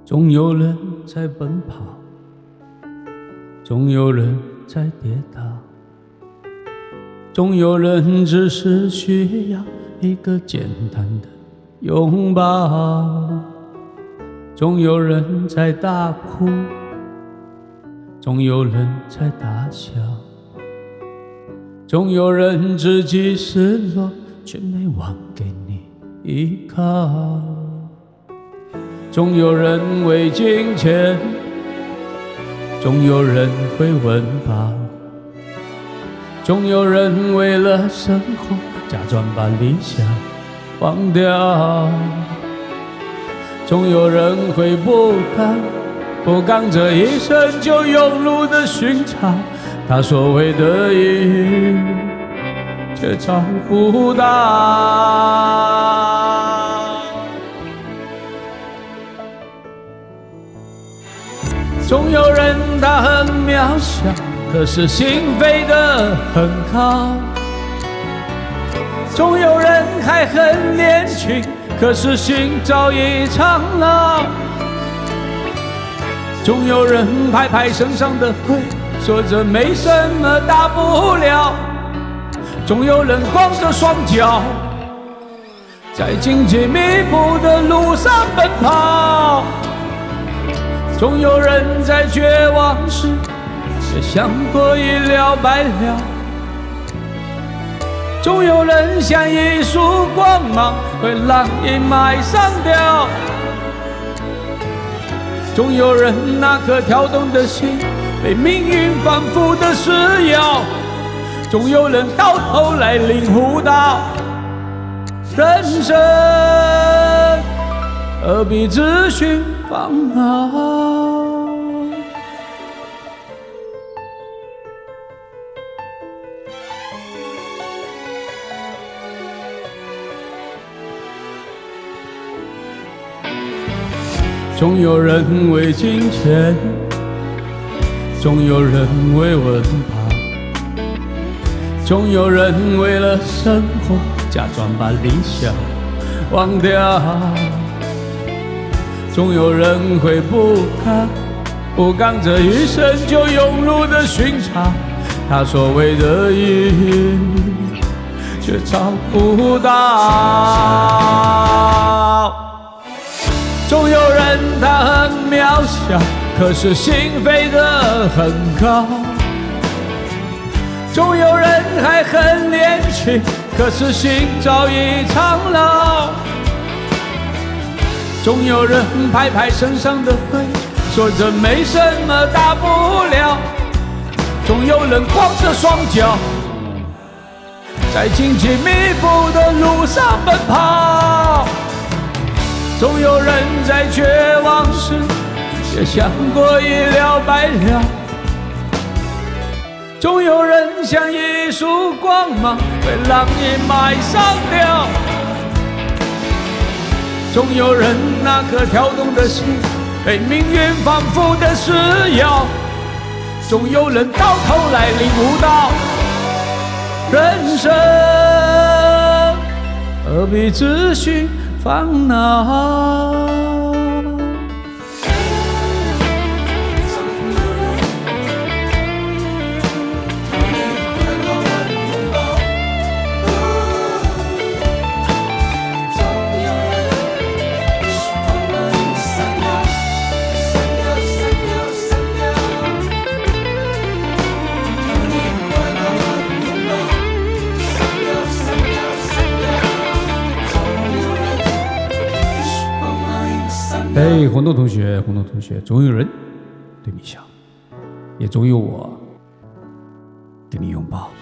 总有人在奔跑，总有人在跌倒，总有人只是需要一个简单的拥抱，总有人在大哭，总有人在大笑，总有人自己失落却没忘给你依靠，总有人为金钱，总有人会温饱，总有人为了生活假装把理想忘掉，总有人会不甘这一生就庸碌的寻找他所谓的意义，却找不到。总有人他很渺小，可是心飞得很高，总有人还很年轻，可是心早已苍老，总有人拍拍身上的灰，说这没什么大不了，总有人光着双脚在荆棘密布的路上奔跑，总有人在绝望时也想过一了百了，总有人像一束光芒会让阴霾散掉，总有人那颗跳动的心被命运反复的施压，总有人到头来领悟到人生何必自寻烦恼。总有人为金钱，总有人为温饱，总有人为了生活假装把理想忘掉，总有人会不甘这一生就庸碌的寻找他所谓的意义，却找不到。总有人他很渺小，可是心飞得很高，总有人还很年轻，可是心早已苍老，总有人拍拍身上的灰，说这没什么大不了，总有人光着双脚在荆棘密布的路上奔跑，总有人在绝望时也想过一了百了，总有人像一束光芒会让阴霾散掉，总有人那颗跳动的心被命运反复的施压，总有人到头来领悟到人生何必自寻烦恼。嘿，红豆同学，总有人对你笑，也总有我给你拥抱。